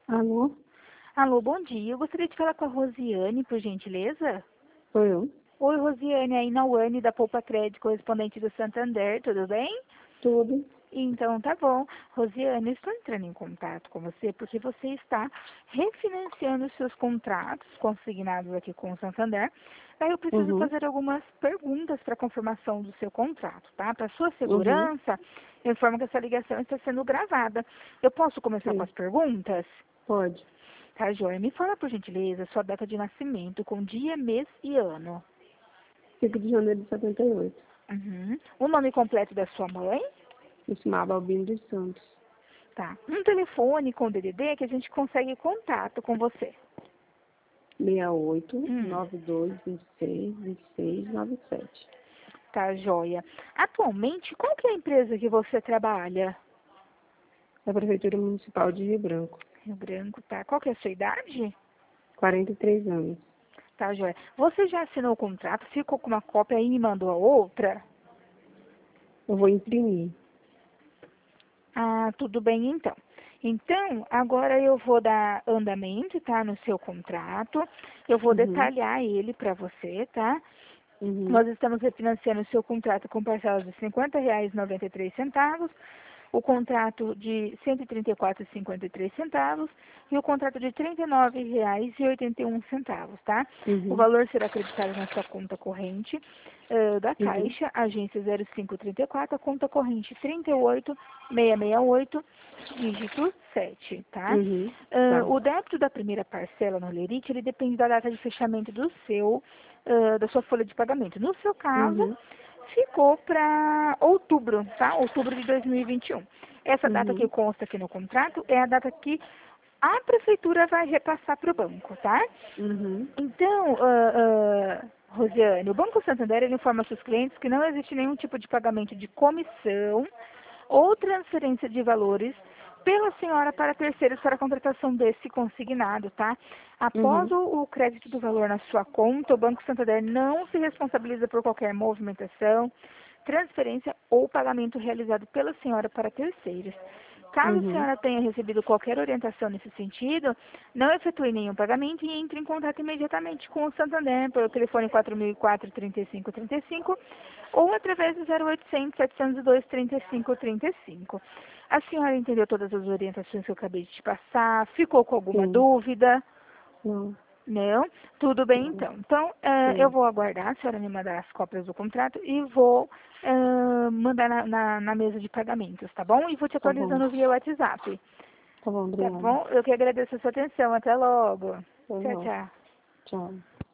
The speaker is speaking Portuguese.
Alô? Alô, bom dia. Eu gostaria de falar com a Rosiane, por gentileza. Sou eu? Oi, Rosiane, aí na Uane da Poupa Crédito, correspondente do Santander, tudo bem? Tudo. Então, tá bom. Rosiane, eu estou entrando em contato com você porque você está refinanciando os seus contratos consignados aqui com o Santander. Daí eu preciso Uhum. fazer algumas perguntas para confirmação do seu contrato, tá? Para sua Uhum. segurança, eu informo que essa ligação está sendo gravada. Eu posso começar com Sim. as perguntas? Pode. Tá, joia. Me fala, por gentileza, sua data de nascimento, com dia, mês e ano. 5 de janeiro de 78. Uhum. O nome completo da sua mãe? Me chamava Albino dos Santos. Tá. Um telefone com DDD que a gente consegue contato com você. 68 Hum. 92 26 26 97. Tá, joia. Atualmente, qual que é a empresa que você trabalha? Da Prefeitura Municipal de Rio Branco. Rio Branco, tá. Qual que é a sua idade? 43 anos. Tá, joia. Você já assinou o contrato, ficou com uma cópia e me mandou a outra? Eu vou imprimir. Ah, tudo bem então. Então, agora eu vou dar andamento, tá, no seu contrato. Eu vou Uhum. detalhar ele para você, tá? Uhum. Nós estamos refinanciando o seu contrato com parcelas de R$ 50,93, o contrato de R$ 134,53 e o contrato de R$ 39,81, tá? O Uhum. valor será acreditado na sua conta corrente da Uhum. Caixa, agência 0534, a conta corrente 38668, dígito 7, tá? Uhum. Tá. O débito da primeira parcela no Lerite, ele depende da data de fechamento da sua folha de pagamento. No seu caso, Uhum. ficou para outubro, tá? Outubro de 2021. Essa data que Uhum. consta aqui no contrato é a data que a prefeitura vai repassar para o banco, tá? Uhum. Então, Rosiane, o Banco Santander ele informa seus clientes que não existe nenhum tipo de pagamento de comissão ou transferência de valores pela senhora para terceiros para a contratação desse consignado, tá? Após Uhum. o crédito do valor na sua conta, o Banco Santander não se responsabiliza por qualquer movimentação, transferência ou pagamento realizado pela senhora para terceiros. Caso a Uhum. senhora tenha recebido qualquer orientação nesse sentido, não efetue nenhum pagamento e entre em contato imediatamente com o Santander pelo telefone 4004-3535 ou através do 0800 702 3535. A senhora entendeu todas as orientações que eu acabei de te passar? Ficou com alguma Sim. dúvida? Não. Não? Tudo bem, Não. então. Então, eu Sim. vou aguardar a senhora me mandar as cópias do contrato e vou mandar na mesa de pagamentos, tá bom? E vou te Tá bom. atualizando via WhatsApp. Tá bom, Tá obrigada. bom? Eu que agradeço a sua atenção. Até logo. Foi Tchau, ótimo. tchau. Tchau.